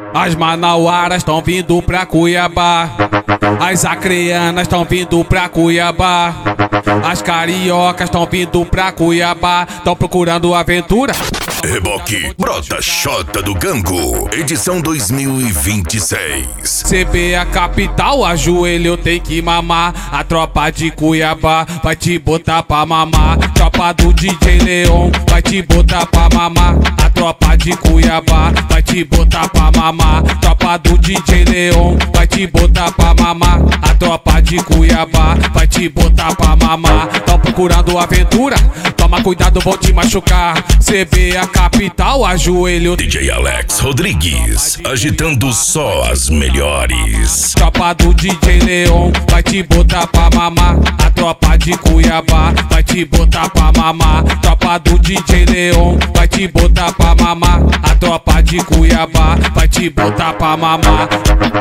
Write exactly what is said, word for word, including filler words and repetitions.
As manauaras estão vindo pra Cuiabá, as acreanas estão vindo pra Cuiabá, as cariocas estão vindo pra Cuiabá, estão procurando aventura. Reboque Brota Xota do Gango, edição dois mil e vinte e seis. C B a capital, ajoelho tem que mamar. A tropa de Cuiabá vai te botar pra mamar. Tropa do D J Leon vai te botar pra mamar. A tropa de Cuiabá vai te botar pra mamar. Tropa do D J Leon vai te botar pra mamar. A tropa de Cuiabá vai te botar pra mamar. Tão procurando aventura, toma cuidado, vou te machucar. C B a capital, ajoelho. D J Alex Rodrigues, agitando só as melhores. Tropa do D J Leon vai te botar pra mamar. A tropa de Cuiabá vai te botar pra mamar. Tropa do D J Leon vai te botar pra mamar. A tropa de Cuiabá vai te botar pra mamar.